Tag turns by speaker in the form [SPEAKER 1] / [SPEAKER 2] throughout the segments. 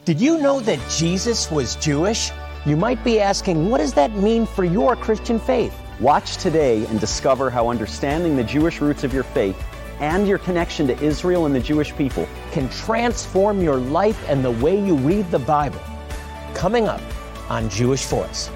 [SPEAKER 1] Did you know that Jesus was Jewish? You might be asking, what does that mean for your Christian faith?
[SPEAKER 2] Watch today and discover how understanding the Jewish roots of your faith and your connection to Israel and the Jewish people
[SPEAKER 1] Can transform your life and the way you read the Bible. Coming up on Jewish Voice.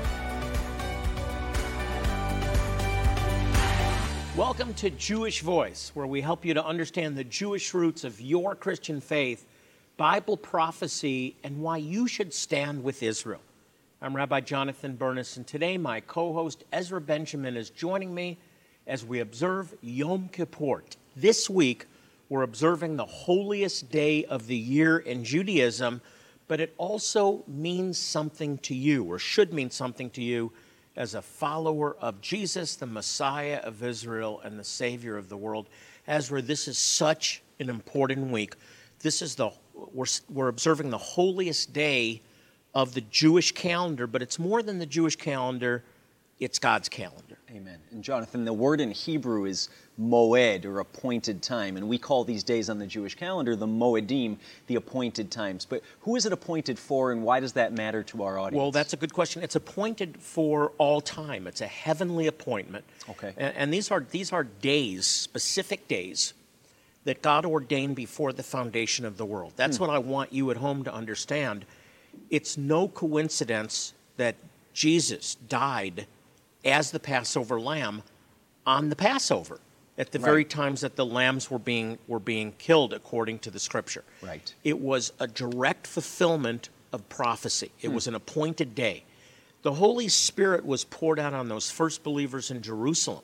[SPEAKER 1] Welcome to Jewish Voice, where we help you to understand the Jewish roots of your Christian faith, Bible prophecy, and why you should stand with Israel. I'm Rabbi Jonathan Bernis, and today my co-host Ezra Benjamin is joining me as we observe Yom Kippur. This week, we're observing the holiest day of the year in Judaism, but it also means something to you, or should mean something to you, as a follower of Jesus, the Messiah of Israel and the Savior of the world. Ezra, this is such an important week. This is we're observing the holiest day of the Jewish calendar, but it's more than the Jewish calendar, it's God's calendar.
[SPEAKER 2] Amen. And Jonathan, the word in Hebrew is moed, or appointed time, and we call these days on the Jewish calendar the moedim, the appointed times. But who is it appointed for, and why does that matter to our audience?
[SPEAKER 1] Well, that's a good question. It's appointed for all time. It's a heavenly appointment.
[SPEAKER 2] Okay.
[SPEAKER 1] And these are days, specific days, that God ordained before the foundation of the world. That's what I want you at home to understand. It's no coincidence that Jesus died as the Passover lamb on the Passover, at the very times that the lambs were being killed according to the Scripture.
[SPEAKER 2] Right.
[SPEAKER 1] It was a direct fulfillment of prophecy. It was an appointed day. The Holy Spirit was poured out on those first believers in Jerusalem,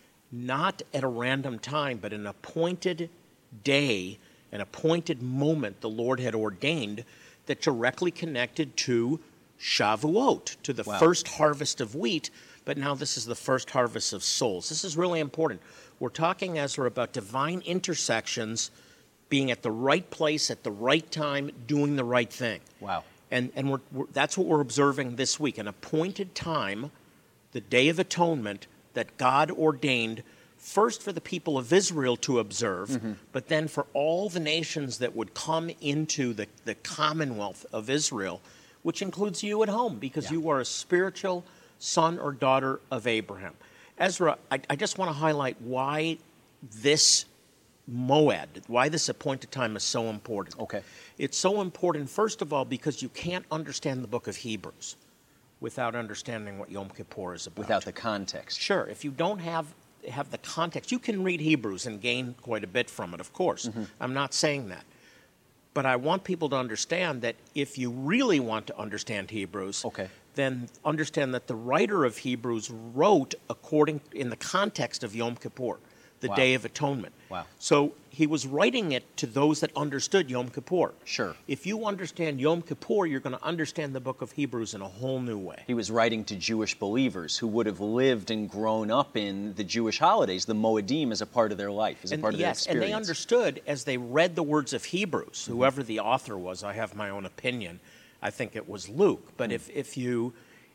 [SPEAKER 1] not at a random time, but an appointed day, an appointed moment the Lord had ordained that directly connected to Shavuot, to the first harvest of wheat, but now this is the first harvest of souls. This is really important. We're talking, Ezra, about divine intersections, being at the right place at the right time, doing the right thing.
[SPEAKER 2] Wow.
[SPEAKER 1] And that's what we're observing this week, an appointed time, the Day of Atonement, that God ordained first for the people of Israel to observe, but then for all the nations that would come into the commonwealth of Israel, which includes you at home, because you are a spiritual son or daughter of Abraham. Ezra, I just want to highlight why this moed, why this appointed time is so important.
[SPEAKER 2] Okay.
[SPEAKER 1] It's so important, first of all, because you can't understand the book of Hebrews without understanding what Yom Kippur is about.
[SPEAKER 2] Without the context.
[SPEAKER 1] Sure. If you don't have the context, you can read Hebrews and gain quite a bit from it, of course. I'm not saying that. But I want people to understand that if you really want to understand Hebrews, then understand that the writer of Hebrews wrote in the context of Yom Kippur, the Day of Atonement.
[SPEAKER 2] Wow.
[SPEAKER 1] So he was writing it to those that understood Yom Kippur.
[SPEAKER 2] Sure.
[SPEAKER 1] If you understand Yom Kippur, you're going to understand the book of Hebrews in a whole new way.
[SPEAKER 2] He was writing to Jewish believers who would have lived and grown up in the Jewish holidays, the Moedim, as a part of their life, as a part of their experience.
[SPEAKER 1] And they understood as they read the words of Hebrews, whoever the author was. I have my own opinion. I think it was Luke. But if you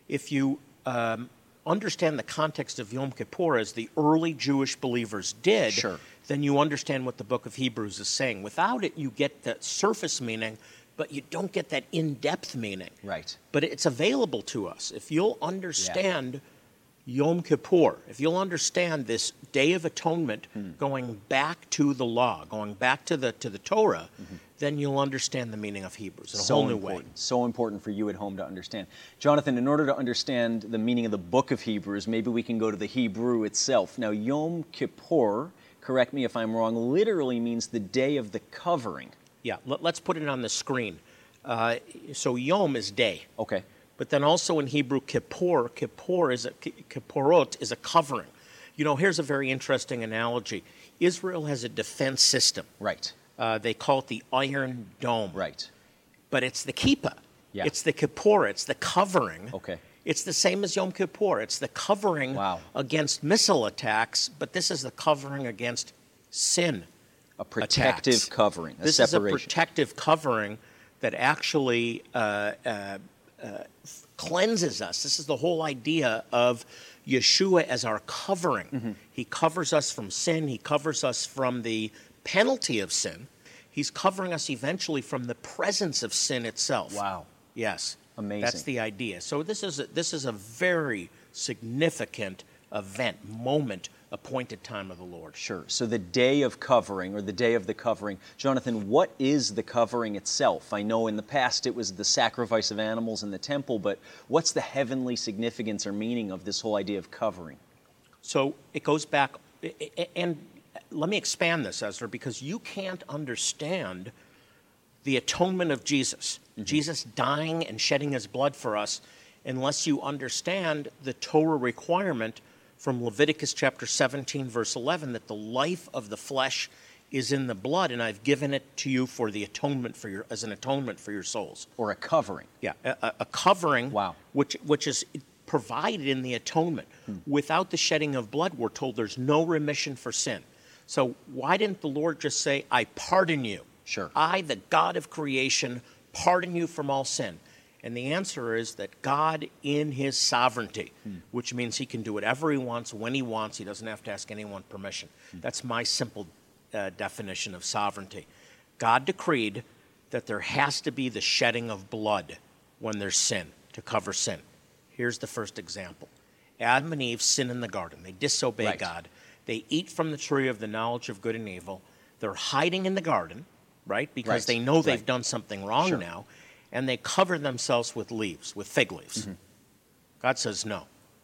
[SPEAKER 1] understand the context of Yom Kippur as the early Jewish believers did, then you understand what the book of Hebrews is saying. Without it, you get the surface meaning, but you don't get that in-depth meaning.
[SPEAKER 2] Right.
[SPEAKER 1] But it's available to us. If you'll understand Yom Kippur, if you'll understand this Day of Atonement going back to the law, going back to the Torah, then you'll understand the meaning of Hebrews in a whole new way.
[SPEAKER 2] So important for you at home to understand. Jonathan, in order to understand the meaning of the book of Hebrews, maybe we can go to the Hebrew itself. Now, Yom Kippur, correct me if I'm wrong, literally means the day of the covering.
[SPEAKER 1] Yeah, let's put it on the screen. So Yom is day.
[SPEAKER 2] Okay.
[SPEAKER 1] But then also in Hebrew, Kippurot is a covering. You know, here's a very interesting analogy. Israel has a defense system.
[SPEAKER 2] Right.
[SPEAKER 1] They call it the Iron Dome.
[SPEAKER 2] Right.
[SPEAKER 1] But it's the kippah.
[SPEAKER 2] Yeah.
[SPEAKER 1] It's the kippur. It's the covering.
[SPEAKER 2] Okay.
[SPEAKER 1] It's the same as Yom Kippur. It's the covering against missile attacks, but this is the covering against sin.
[SPEAKER 2] A protective
[SPEAKER 1] attacks.
[SPEAKER 2] Covering,
[SPEAKER 1] This
[SPEAKER 2] separation.
[SPEAKER 1] is a protective covering that actually cleanses us. This is the whole idea of Yeshua as our covering. He covers us from sin. He covers us from the penalty of sin. He's covering us eventually from the presence of sin itself.
[SPEAKER 2] Wow.
[SPEAKER 1] Yes.
[SPEAKER 2] Amazing.
[SPEAKER 1] That's the idea. So this is a very significant event, moment, appointed time of the Lord.
[SPEAKER 2] Sure. So the day of covering, or the day of the covering. Jonathan, what is the covering itself? I know in the past it was the sacrifice of animals in the temple, but what's the heavenly significance or meaning of this whole idea of covering?
[SPEAKER 1] So it goes back, and let me expand this, Ezra, because you can't understand the atonement of Jesus, Jesus dying and shedding his blood for us, unless you understand the Torah requirement from Leviticus chapter 17, verse 11, that the life of the flesh is in the blood, and I've given it to you for the atonement as an atonement for your souls.
[SPEAKER 2] Or a covering.
[SPEAKER 1] Yeah, a covering,
[SPEAKER 2] Wow.
[SPEAKER 1] which is provided in the atonement. Without the shedding of blood, we're told there's no remission for sin. So why didn't the Lord just say, I pardon you?
[SPEAKER 2] Sure.
[SPEAKER 1] I, the God of creation, pardon you from all sin. And the answer is that God, in his sovereignty, which means he can do whatever he wants, when he wants, he doesn't have to ask anyone permission. That's my simple definition of sovereignty. God decreed that there has to be the shedding of blood when there's sin, to cover sin. Here's the first example. Adam and Eve sin in the garden. They disobey God. They eat from the tree of the knowledge of good and evil. They're hiding in the garden, right? Because they know they've done something wrong now. And they cover themselves with leaves, with fig leaves. God says no.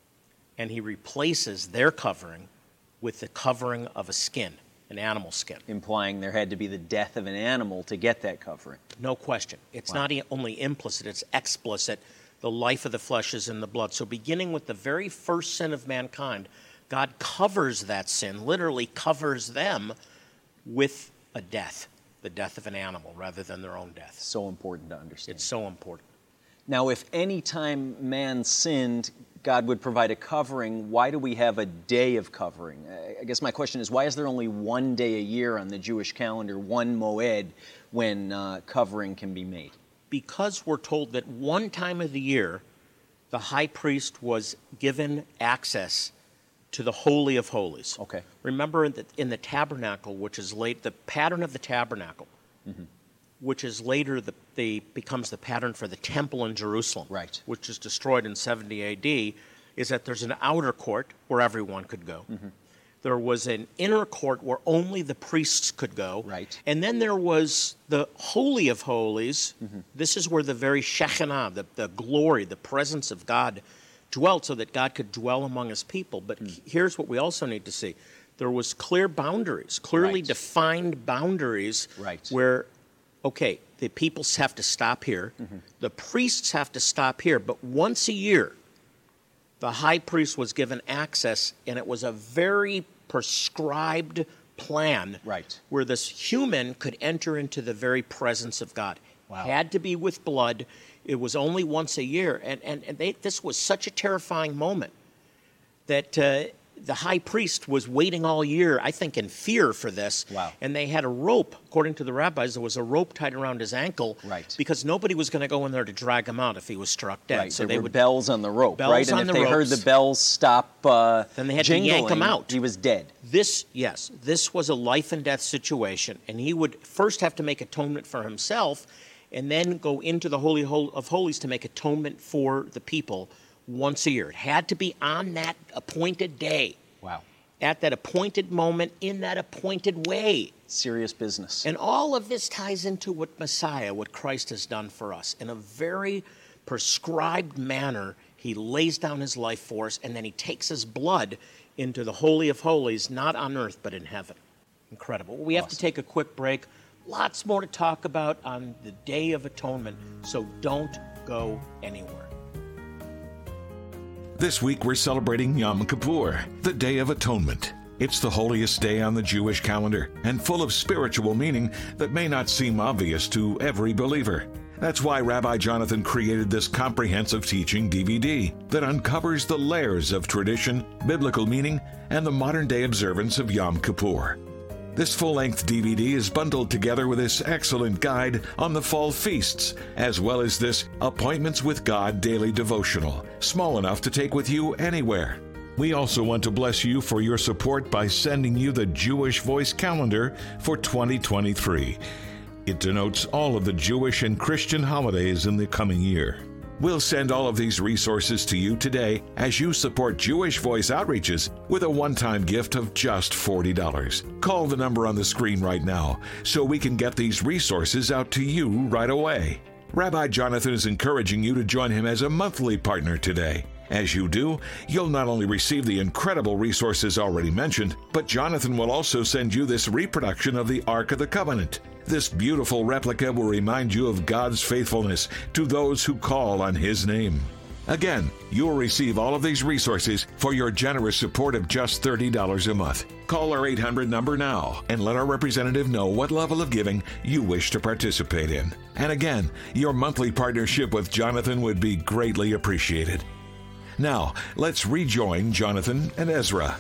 [SPEAKER 1] And he replaces their covering with the covering of a skin, an animal skin.
[SPEAKER 2] Implying there had to be the death of an animal to get that covering.
[SPEAKER 1] No question. It's not only implicit, it's explicit. The life of the flesh is in the blood. So beginning with the very first sin of mankind, God covers that sin, literally covers them with a death, the death of an animal rather than their own death.
[SPEAKER 2] So important to understand.
[SPEAKER 1] It's so important.
[SPEAKER 2] Now, if any time man sinned, God would provide a covering, why do we have a day of covering? I guess my question is, why is there only one day a year on the Jewish calendar, one moed, when covering can be made?
[SPEAKER 1] Because we're told that one time of the year, the high priest was given access to the Holy of Holies.
[SPEAKER 2] Okay.
[SPEAKER 1] Remember that in the tabernacle, which is the pattern of the tabernacle, which is later becomes the pattern for the temple in Jerusalem, which is destroyed in 70 A.D., is that there's an outer court where everyone could go. There was an inner court where only the priests could go. And then there was the Holy of Holies. This is where the very Shekinah, the glory, the presence of God dwelt, so that God could dwell among his people. But here's what we also need to see. There was clear boundaries, clearly defined boundaries where, okay, the people have to stop here. The priests have to stop here. But once a year, the high priest was given access, and it was a very prescribed plan where this human could enter into the very presence of God. Had to be with blood. It was only once a year. And this was such a terrifying moment that the high priest was waiting all year, I think, in fear for this. And they had a rope. According to the rabbis, there was a rope tied around his ankle because nobody was going to go in there to drag him out if he was struck dead.
[SPEAKER 2] So there were bells on the rope,
[SPEAKER 1] bells
[SPEAKER 2] and
[SPEAKER 1] on
[SPEAKER 2] if
[SPEAKER 1] the
[SPEAKER 2] they heard the bells stop
[SPEAKER 1] then they had
[SPEAKER 2] jingling,
[SPEAKER 1] to yank him out.
[SPEAKER 2] He was dead.
[SPEAKER 1] This was a life and death situation, and he would first have to make atonement for himself and then go into the Holy of Holies to make atonement for the people once a year. It had to be on that appointed day. At that appointed moment, in that appointed way.
[SPEAKER 2] Serious business.
[SPEAKER 1] And all of this ties into what Messiah, what Christ has done for us. In a very prescribed manner, he lays down his life for us, and then he takes his blood into the Holy of Holies, not on earth, but in heaven. Incredible. We have to take a quick break. Lots more to talk about on the Day of Atonement, so don't go anywhere.
[SPEAKER 3] This week we're celebrating Yom Kippur, the Day of Atonement. It's the holiest day on the Jewish calendar and full of spiritual meaning that may not seem obvious to every believer. That's why Rabbi Jonathan created this comprehensive teaching DVD that uncovers the layers of tradition, biblical meaning, and the modern-day observance of Yom Kippur. This full-length DVD is bundled together with this excellent guide on the fall feasts, as well as this Appointments with God daily devotional, small enough to take with you anywhere. We also want to bless you for your support by sending you the Jewish Voice calendar for 2023. It denotes all of the Jewish and Christian holidays in the coming year. We'll send all of these resources to you today as you support Jewish Voice Outreaches with a one-time gift of just $40. Call the number on the screen right now so we can get these resources out to you right away. Rabbi Jonathan is encouraging you to join him as a monthly partner today. As you do, you'll not only receive the incredible resources already mentioned, but Jonathan will also send you this reproduction of the Ark of the Covenant. This beautiful replica will remind you of God's faithfulness to those who call on His name. Again, you'll receive all of these resources for your generous support of just $30 a month. Call our 800 number now and let our representative know what level of giving you wish to participate in. And again, your monthly partnership with Jonathan would be greatly appreciated. Now, let's rejoin Jonathan and Ezra.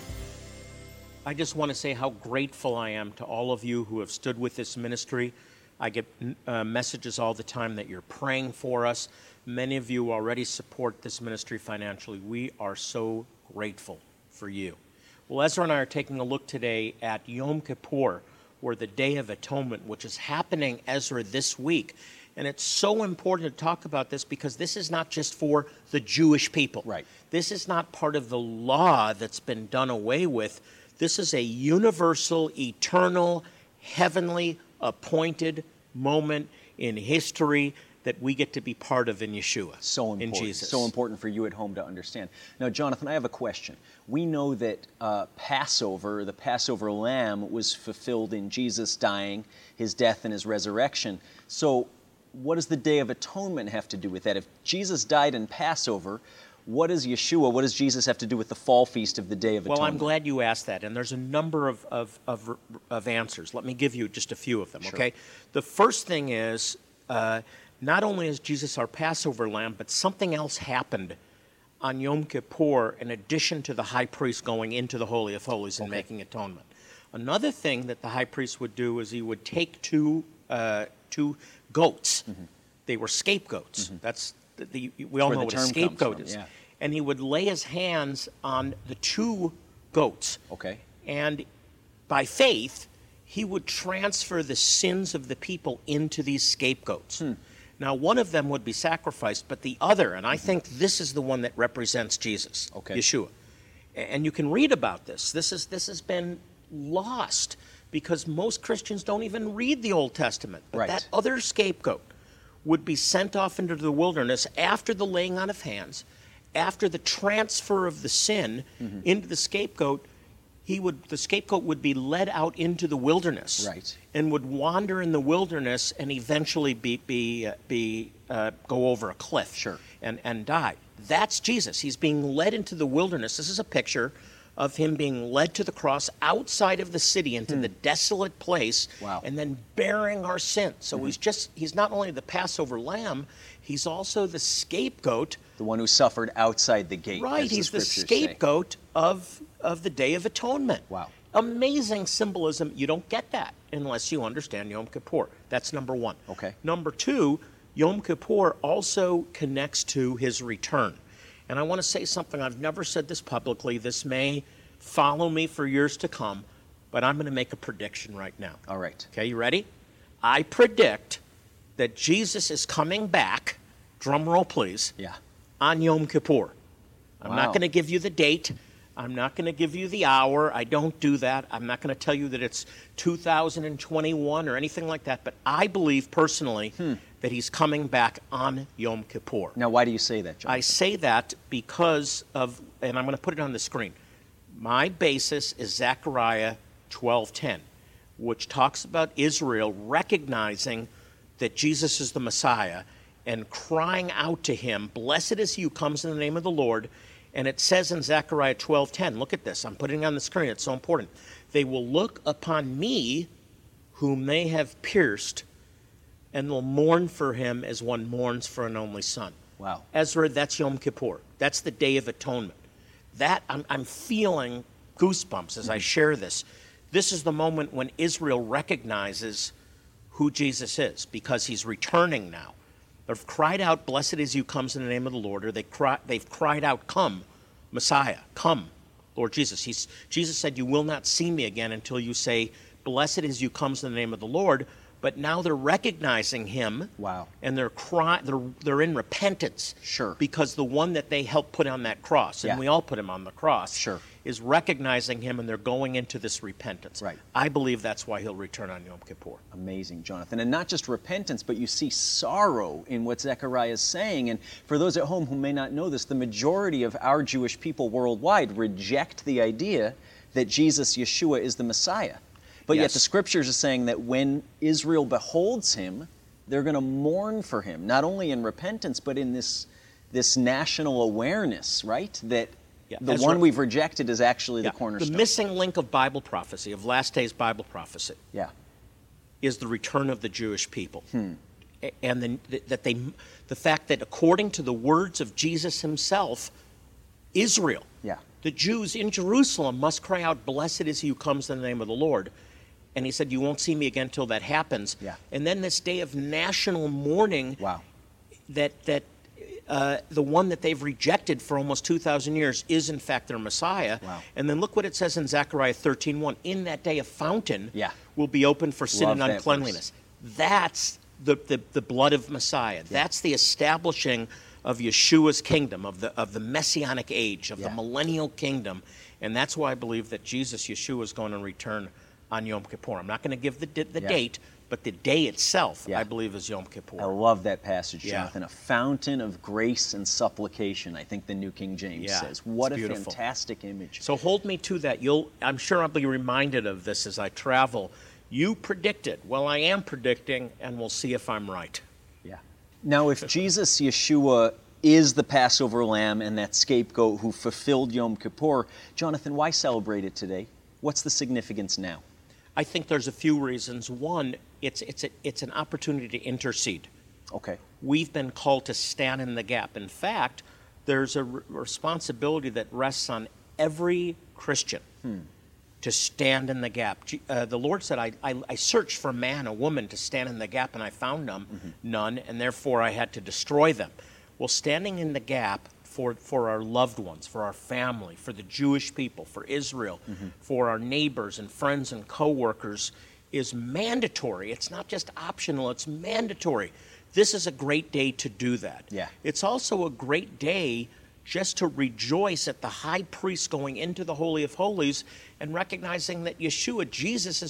[SPEAKER 1] I just want to say how grateful I am to all of you who have stood with this ministry. I get messages all the time that you're praying for us. Many of you already support this ministry financially. We are so grateful for you. Well, Ezra and I are taking a look today at Yom Kippur, or the Day of Atonement, which is happening, Ezra, this week. And it's so important to talk about this because this is not just for the Jewish people.
[SPEAKER 2] Right.
[SPEAKER 1] This is not part of the law that's been done away with. This is a universal, eternal, heavenly appointed moment in history that we get to be part of in Yeshua,
[SPEAKER 2] so important,
[SPEAKER 1] in Jesus.
[SPEAKER 2] So important for you at home to understand. Now, Jonathan, I have a question. We know that Passover, the Passover lamb, was fulfilled in Jesus dying, His death, and His resurrection. So what does the Day of Atonement have to do with that? If Jesus died in Passover, what does Yeshua, what does Jesus have to do with the fall feast of the Day of Atonement?
[SPEAKER 1] Well, I'm glad you asked that, and there's a number of answers. Let me give you just a few of them,
[SPEAKER 2] Sure.
[SPEAKER 1] okay? The first thing is, not only is Jesus our Passover lamb, but something else happened on Yom Kippur in addition to the high priest going into the Holy of Holies and making atonement. Another thing that the high priest would do is he would take two goats. Mm-hmm. They were scapegoats. Mm-hmm. That's we all know what a scapegoat is.
[SPEAKER 2] Yeah.
[SPEAKER 1] And he would lay his hands on the two goats.
[SPEAKER 2] Okay.
[SPEAKER 1] And by faith, he would transfer the sins of the people into these scapegoats. Now, one of them would be sacrificed, but the other, and I think this is the one that represents Jesus, Yeshua. And you can read about this. This has been lost because most Christians don't even read the Old Testament. But that other scapegoat would be sent off into the wilderness after the laying on of hands, after the transfer of the sin into the scapegoat. The scapegoat would be led out into the wilderness, and would wander in the wilderness and eventually go over a cliff, and die. That's Jesus. He's being led into the wilderness. This is a picture of him being led to the cross outside of the city into the desolate place, and then bearing our sins. So he's not only the Passover lamb, he's also the scapegoat.
[SPEAKER 2] The one who suffered outside the gate.
[SPEAKER 1] Right, he's the scapegoat of the Day of Atonement.
[SPEAKER 2] Wow.
[SPEAKER 1] Amazing symbolism. You don't get that unless you understand Yom Kippur. That's number one.
[SPEAKER 2] Okay.
[SPEAKER 1] Number two, Yom Kippur also connects to his return. And I want to say something. I've never said this publicly. This may follow me for years to come, but I'm going to make a prediction right now.
[SPEAKER 2] All right.
[SPEAKER 1] Okay, you ready? I predict that Jesus is coming back, drum roll please, on Yom Kippur. I'm not going to give you the date. I'm not going to give you the hour. I don't do that. I'm not going to tell you that it's 2021 or anything like that. But I believe personally that he's coming back on Yom Kippur.
[SPEAKER 2] Now, why do you say that, John?
[SPEAKER 1] I say that because of, and I'm going to put it on the screen. My basis is Zechariah 12:10, which talks about Israel recognizing that Jesus is the Messiah and crying out to him, "Blessed is he who comes in the name of the Lord." And it says in Zechariah 12:10, look at this, I'm putting it on the screen, it's so important. They will look upon me whom they have pierced and will mourn for him as one mourns for an only son.
[SPEAKER 2] Wow.
[SPEAKER 1] Ezra, that's Yom Kippur. That's the Day of Atonement. That, I'm feeling goosebumps as I share this. This is the moment when Israel recognizes who Jesus is because he's returning now. They've cried out, "Blessed is he who comes in the name of the Lord," or they've cried out, "Come, Messiah, come, Lord Jesus." Jesus said, "You will not see me again until you say, 'Blessed is he who comes in the name of the Lord.'" but now they're recognizing him.
[SPEAKER 2] Wow.
[SPEAKER 1] And they're in repentance.
[SPEAKER 2] Sure.
[SPEAKER 1] Because the one that they helped put on that cross, and
[SPEAKER 2] Yeah.
[SPEAKER 1] we all put him on the cross,
[SPEAKER 2] Sure.
[SPEAKER 1] is recognizing him, and they're going into this repentance.
[SPEAKER 2] Right.
[SPEAKER 1] I believe that's why he'll return on Yom Kippur.
[SPEAKER 2] Amazing, Jonathan. And not just repentance, but you see sorrow in what Zechariah is saying. And for those at home who may not know this, the majority of our Jewish people worldwide reject the idea that Jesus, Yeshua, is the Messiah. But yet
[SPEAKER 1] Yes.
[SPEAKER 2] the scriptures are saying that when Israel beholds him, they're going to mourn for him, not only in repentance, but in this national awareness, right? That
[SPEAKER 1] Yeah.
[SPEAKER 2] the
[SPEAKER 1] Ezra-
[SPEAKER 2] one we've rejected is actually
[SPEAKER 1] Yeah.
[SPEAKER 2] the cornerstone.
[SPEAKER 1] The missing link of Bible prophecy, of last days Bible prophecy,
[SPEAKER 2] Yeah.
[SPEAKER 1] is the return of the Jewish people. And the fact that according to the words of Jesus himself, Israel,
[SPEAKER 2] Yeah.
[SPEAKER 1] the Jews in Jerusalem must cry out, "Blessed is he who comes in the name of the Lord." And he said, "You won't see me again till that happens."
[SPEAKER 2] Yeah.
[SPEAKER 1] And then this day of national mourning,
[SPEAKER 2] Wow.
[SPEAKER 1] that the one that they've rejected for almost 2,000 years is in fact their Messiah.
[SPEAKER 2] Wow.
[SPEAKER 1] And then look what it says in Zechariah 13:1. In that day a fountain
[SPEAKER 2] Yeah.
[SPEAKER 1] will be open for sin
[SPEAKER 2] Love
[SPEAKER 1] and
[SPEAKER 2] that
[SPEAKER 1] uncleanliness. That's the blood of Messiah. That's the establishing of Yeshua's kingdom, of the messianic age, of the
[SPEAKER 2] Yeah.
[SPEAKER 1] millennial kingdom. And that's why I believe that Jesus, Yeshua, is going to return on Yom Kippur. I'm not going to give the
[SPEAKER 2] Yeah.
[SPEAKER 1] date, but the day itself,
[SPEAKER 2] Yeah.
[SPEAKER 1] I believe, is Yom Kippur.
[SPEAKER 2] I love that passage,
[SPEAKER 1] Yeah.
[SPEAKER 2] Jonathan. A fountain of grace and supplication, I think the New King James
[SPEAKER 1] Yeah,
[SPEAKER 2] says. What
[SPEAKER 1] it's
[SPEAKER 2] a
[SPEAKER 1] beautiful.
[SPEAKER 2] fantastic image.
[SPEAKER 1] So hold me to that. I'm sure I'll be reminded of this as I travel. You predicted. Well, I am predicting, and we'll see if I'm right.
[SPEAKER 2] Yeah. Now, if Jesus, Yeshua, is the Passover lamb and that scapegoat who fulfilled Yom Kippur, Jonathan, why celebrate it today? What's the significance now?
[SPEAKER 1] I think there's a few reasons. One, it's an opportunity to intercede.
[SPEAKER 2] Okay.
[SPEAKER 1] We've been called to stand in the gap. In fact, there's a responsibility that rests on every Christian to stand in the gap. The Lord said, I searched for a man, a woman to stand in the gap, and I found none, and therefore I had to destroy them. Well, standing in the gap for our loved ones, for our family, for the Jewish people, for Israel, for our neighbors and friends and co-workers is mandatory. It's not just optional, it's mandatory. This is a great day to do that.
[SPEAKER 2] Yeah.
[SPEAKER 1] It's also a great day just to rejoice at the high priest going into the Holy of Holies and recognizing that Yeshua, Jesus,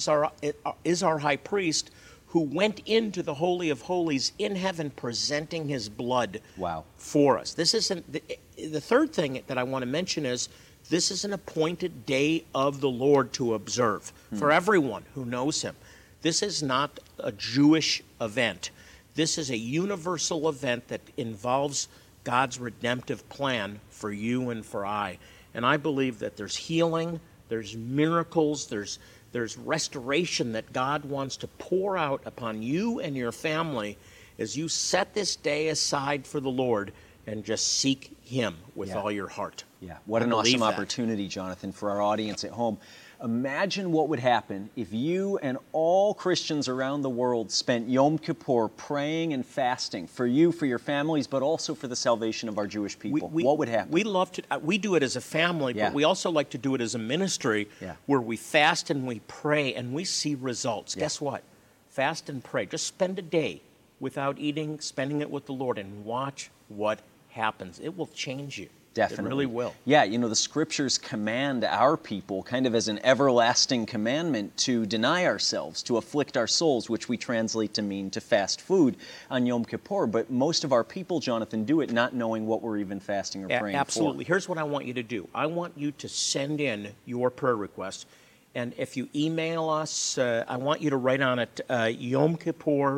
[SPEAKER 1] is our high priest who went into the Holy of Holies in heaven presenting his blood
[SPEAKER 2] Wow.
[SPEAKER 1] for us. This isn't the third thing that I want to mention is this is an appointed day of the Lord to observe for everyone who knows him. This is not a Jewish event. This is a universal event that involves God's redemptive plan for you and for I. And I believe that there's healing, there's miracles, there's restoration that God wants to pour out upon you and your family as you set this day aside for the Lord and just seek him with
[SPEAKER 2] Yeah.
[SPEAKER 1] all your heart.
[SPEAKER 2] Yeah, what
[SPEAKER 1] I
[SPEAKER 2] an
[SPEAKER 1] believe
[SPEAKER 2] awesome
[SPEAKER 1] that.
[SPEAKER 2] opportunity, Jonathan, for our audience at home. Imagine what would happen if you and all Christians around the world spent Yom Kippur praying and fasting for you, for your families, but also for the salvation of our Jewish people. What would happen?
[SPEAKER 1] We love to. We do it as a family,
[SPEAKER 2] Yeah.
[SPEAKER 1] but we also like to do it as a ministry,
[SPEAKER 2] Yeah.
[SPEAKER 1] where we fast and we pray and we see results. Guess what? Fast and pray. Just spend a day without eating, spending it with the Lord, and watch what happens. It will change you.
[SPEAKER 2] Definitely.
[SPEAKER 1] It really will.
[SPEAKER 2] Yeah, the scriptures command our people kind of as an everlasting commandment to deny ourselves, to afflict our souls, which we translate to mean to fast food on Yom Kippur. But most of our people, Jonathan, do it not knowing what we're even fasting or praying
[SPEAKER 1] Absolutely.
[SPEAKER 2] for.
[SPEAKER 1] Here's what I want you to do. I want you to send in your prayer requests. And if you email us, I want you to write on it Yom Kippur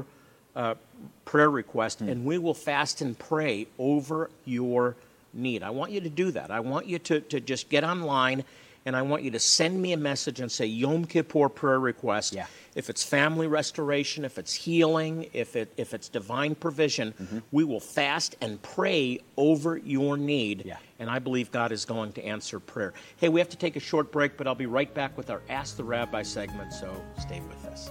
[SPEAKER 1] prayer request, and we will fast and pray over your need. I want you to do that. I want you to just get online, and I want you to send me a message and say Yom Kippur prayer request.
[SPEAKER 2] Yeah.
[SPEAKER 1] If it's family restoration, if it's healing, if it's divine provision, we will fast and pray over your need.
[SPEAKER 2] Yeah.
[SPEAKER 1] And I believe God is going to answer prayer. Hey, we have to take a short break, but I'll be right back with our Ask the Rabbi segment, so stay with us.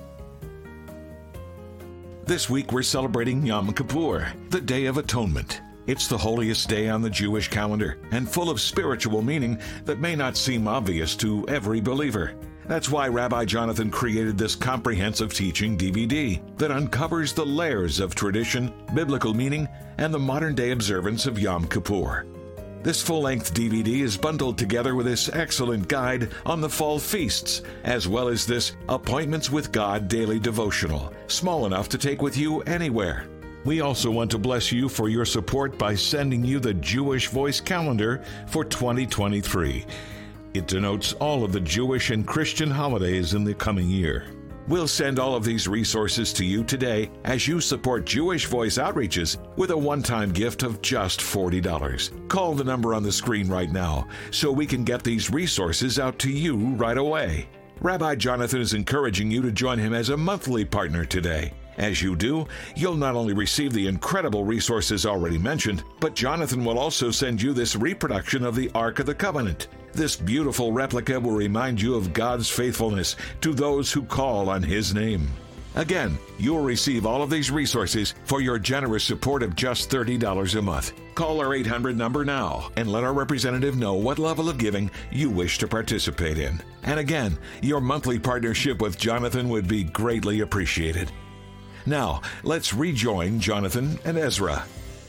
[SPEAKER 3] This week we're celebrating Yom Kippur, the Day of Atonement. It's the holiest day on the Jewish calendar and full of spiritual meaning that may not seem obvious to every believer. That's why Rabbi Jonathan created this comprehensive teaching DVD that uncovers the layers of tradition, biblical meaning, and the modern-day observance of Yom Kippur. This full-length DVD is bundled together with this excellent guide on the fall feasts, as well as this Appointments with God daily devotional, small enough to take with you anywhere. We also want to bless you for your support by sending you the Jewish Voice Calendar for 2023. It denotes all of the Jewish and Christian holidays in the coming year. We'll send all of these resources to you today as you support Jewish Voice Outreaches with a one-time gift of just $40. Call the number on the screen right now so we can get these resources out to you right away. Rabbi Jonathan is encouraging you to join him as a monthly partner today. As you do, you'll not only receive the incredible resources already mentioned, but Jonathan will also send you this reproduction of the Ark of the Covenant. This beautiful replica will remind you of God's faithfulness to those who call on His name. Again, you'll receive all of these resources for your generous support of just $30 a month. Call our 800 number now and let our representative know what level of giving you wish to participate in. And again, your monthly partnership with Jonathan would be greatly appreciated. Now, let's rejoin Jonathan and Ezra.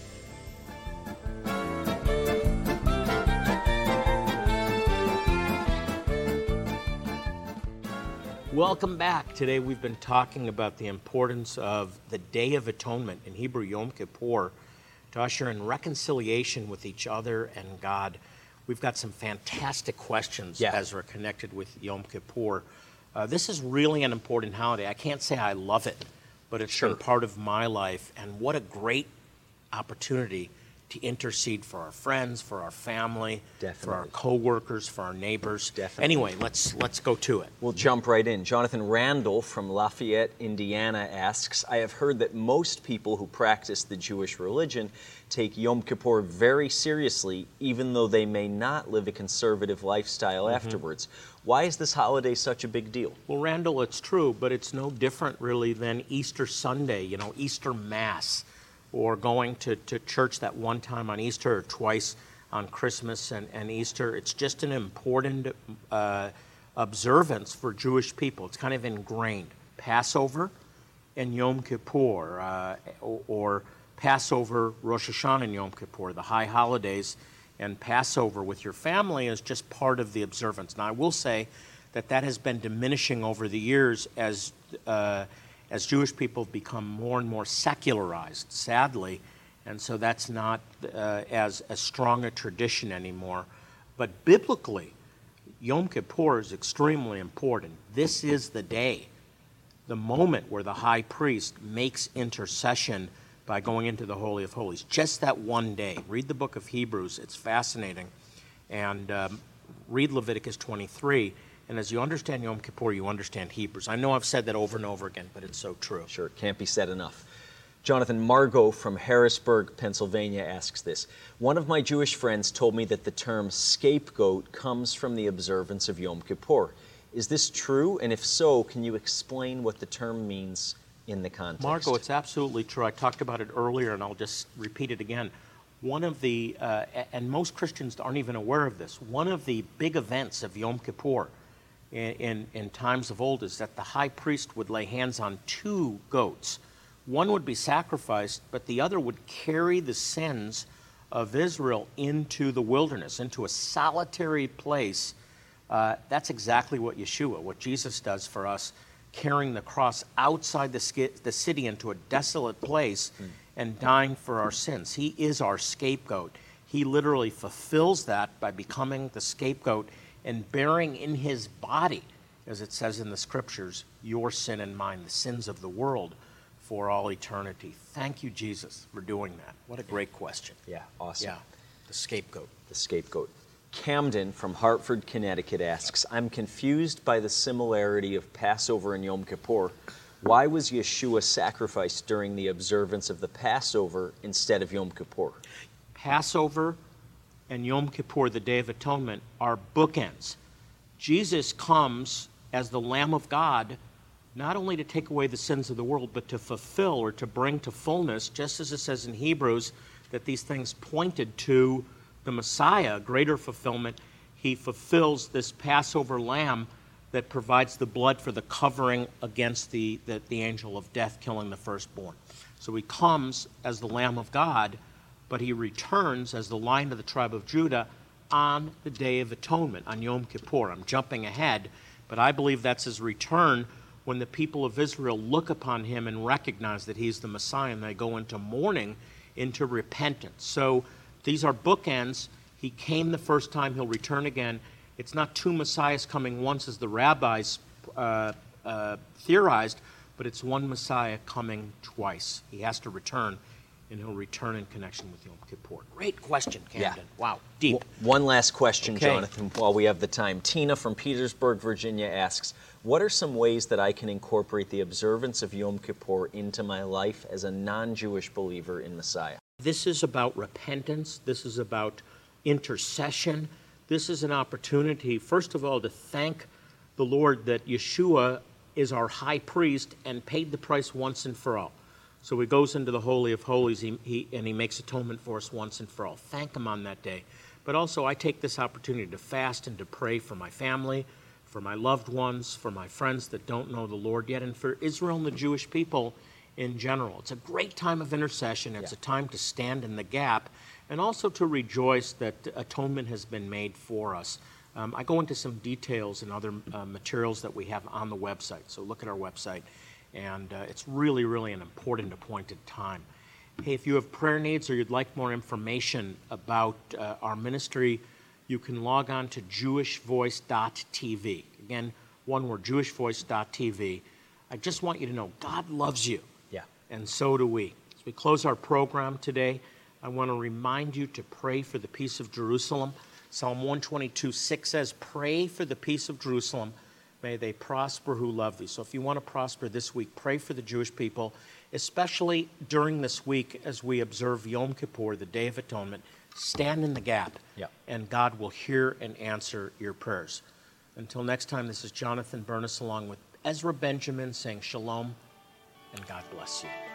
[SPEAKER 1] Welcome back. Today we've been talking about the importance of the Day of Atonement, in Hebrew Yom Kippur, to usher in reconciliation with each other and God. We've got some fantastic questions, Ezra, connected with Yom Kippur. This is really an important holiday. I can't say I love it, but it's been part of my life, and what a great opportunity to intercede for our friends, for our family, for our co-workers, for our neighbors. Anyway, let's go to it.
[SPEAKER 2] We'll jump right in. Jonathan Randall from Lafayette, Indiana asks, I have heard that most people who practice the Jewish religion take Yom Kippur very seriously, even though they may not live a conservative lifestyle afterwards. Why is this holiday such a big deal?
[SPEAKER 1] Well, Randall, it's true, but it's no different really than Easter Sunday, Easter Mass, or going to church that one time on Easter or twice on Christmas and Easter. It's just an important observance for Jewish people. It's kind of ingrained. Passover and Yom Kippur, or Passover, Rosh Hashanah, and Yom Kippur, the high holidays, and Passover with your family is just part of the observance. Now, I will say that has been diminishing over the years as Jewish people have become more and more secularized, sadly, and so that's not as strong a tradition anymore. But biblically, Yom Kippur is extremely important. This is the day, the moment where the high priest makes intercession by going into the Holy of Holies. Just that one day. Read the book of Hebrews. It's fascinating. And read Leviticus 23. And as you understand Yom Kippur, you understand Hebrews. I know I've said that over and over again, but it's so true.
[SPEAKER 2] Sure, it can't be said enough. Jonathan, Margot from Harrisburg, Pennsylvania asks this. One of my Jewish friends told me that the term scapegoat comes from the observance of Yom Kippur. Is this true? And if so, can you explain what the term means in the context?
[SPEAKER 1] Margot, it's absolutely true. I talked about it earlier, and I'll just repeat it again. One of the, and most Christians aren't even aware of this, one of the big events of Yom Kippur in times of old is that the high priest would lay hands on two goats. One would be sacrificed, but the other would carry the sins of Israel into the wilderness, into a solitary place. That's exactly what Yeshua, what Jesus does for us, carrying the cross outside the city into a desolate place and dying for our sins. He is our scapegoat. He literally fulfills that by becoming the scapegoat and bearing in his body, as it says in the scriptures, your sin and mine, the sins of the world for all eternity. Thank you, Jesus, for doing that. What a great question.
[SPEAKER 2] Yeah, awesome.
[SPEAKER 1] Yeah, the scapegoat.
[SPEAKER 2] The scapegoat. Camden from Hartford, Connecticut asks, I'm confused by the similarity of Passover and Yom Kippur. Why was Yeshua sacrificed during the observance of the Passover instead of Yom Kippur?
[SPEAKER 1] Passover and Yom Kippur, the Day of Atonement, are bookends. Jesus comes as the Lamb of God, not only to take away the sins of the world, but to fulfill or to bring to fullness, just as it says in Hebrews, that these things pointed to the Messiah, greater fulfillment. He fulfills this Passover lamb that provides the blood for the covering against the angel of death killing the firstborn. So he comes as the Lamb of God, but he returns as the Lion of the tribe of Judah on the Day of Atonement, on Yom Kippur. I'm jumping ahead, but I believe that's his return when the people of Israel look upon him and recognize that he's the Messiah, and they go into mourning, into repentance. So these are bookends. He came the first time, he'll return again. It's not two Messiahs coming once as the rabbis theorized, but it's one Messiah coming twice. He has to return, and he'll return in connection with Yom Kippur. Great question, Camden.
[SPEAKER 2] Yeah.
[SPEAKER 1] Wow, deep.
[SPEAKER 2] One last question,
[SPEAKER 1] Okay.
[SPEAKER 2] Jonathan, while we have the time. Tina from Petersburg, Virginia asks, what are some ways that I can incorporate the observance of Yom Kippur into my life as a non-Jewish believer in Messiah?
[SPEAKER 1] This is about repentance. This is about intercession. This is an opportunity, first of all, to thank the Lord that Yeshua is our high priest and paid the price once and for all. So he goes into the Holy of Holies and he makes atonement for us once and for all. Thank him on that day. But also I take this opportunity to fast and to pray for my family, for my loved ones, for my friends that don't know the Lord yet, and for Israel and the Jewish people in general. It's a great time of intercession. It's a time to stand in the gap and also to rejoice that atonement has been made for us. I go into some details and other materials that we have on the website, so look at our website. And it's really, really an important appointed time. Hey, if you have prayer needs or you'd like more information about our ministry, you can log on to jewishvoice.tv. Again, one word, jewishvoice.tv. I just want you to know God loves you.
[SPEAKER 2] Yeah.
[SPEAKER 1] And so do we. As we close our program today, I want to remind you to pray for the peace of Jerusalem. Psalm 122:6 says, pray for the peace of Jerusalem. May they prosper who love thee. So if you want to prosper this week, pray for the Jewish people, especially during this week as we observe Yom Kippur, the Day of Atonement. Stand in the gap, and God will hear and answer your prayers. Until next time, this is Jonathan Bernis along with Ezra Benjamin saying shalom, and God bless you.